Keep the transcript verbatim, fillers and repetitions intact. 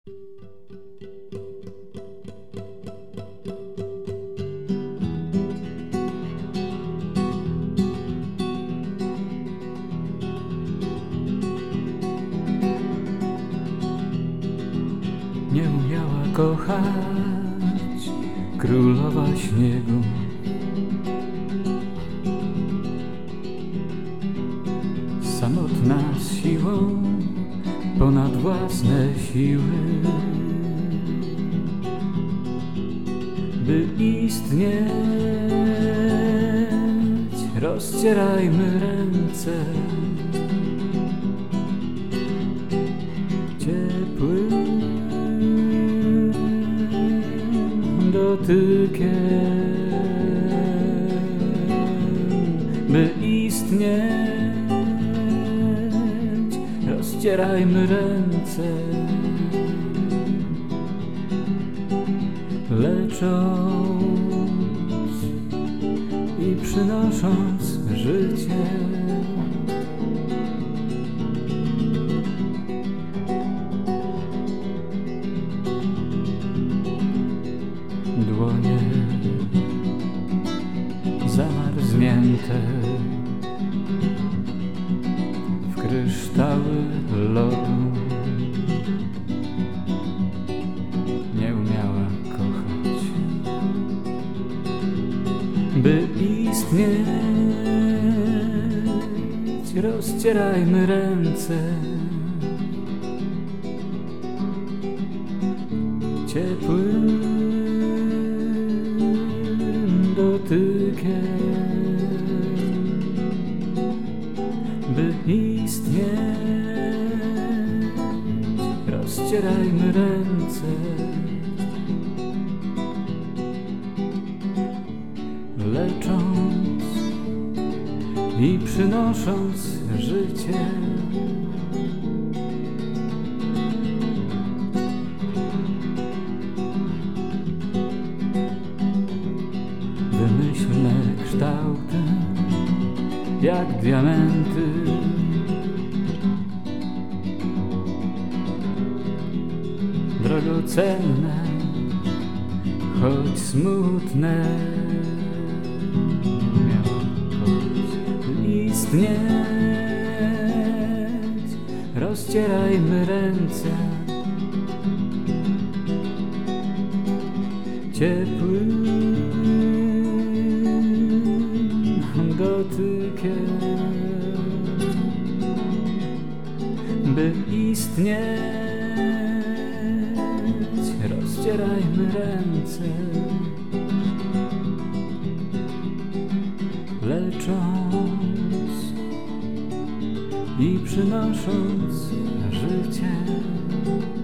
Nie umiała kochać królowa śniegu. Samotna z siłą ponad własne siły, by istnieć, rozcierajmy ręce ciepłym dotykiem, by istnieć, rozcierajmy ręce, lecząc i przynosząc życie. Dłonie zamarznięte w kryształy lodu, nie umiała kochać, by istnieć, rozcierajmy ręce ciepłym dotykiem, by istnieć, rozcierajmy ręce, lecząc i przynosząc życie. Wymyślne kształty jak diamenty, drogocenne, choć smutne. Miało choć istnieć, rozcierajmy ręce ciepłym dotykiem, by istnieć, rozcierajmy ręce, lecząc i przynosząc życie.